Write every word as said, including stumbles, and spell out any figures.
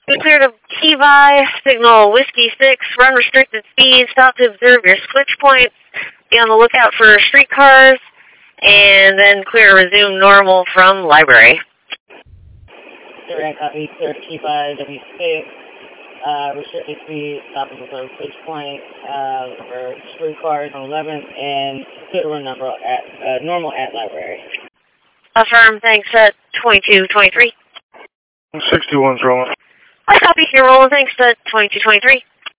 Be clear to Key-By, signal Whiskey six, run restricted speed, stop to observe your switch points, be on the lookout for streetcars, and then clear to resume normal from library. Direct copy, clear to Key-By, W six, uh, restricted speed, stop to observe switch points, uh, for streetcars on eleventh, and clear to run number at, uh, normal at library. Affirm, thanks, at twenty-two twenty-three. sixty-one's rolling. I copy, you're rolling, thanks, at twenty-two twenty-three.